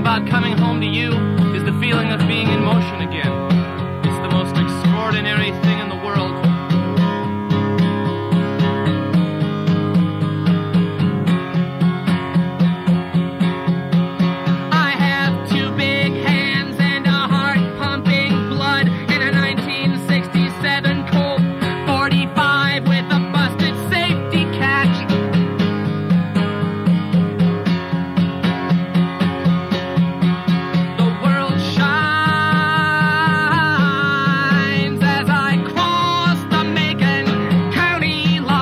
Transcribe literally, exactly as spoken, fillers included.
about coming home to you is the feeling of being in motion.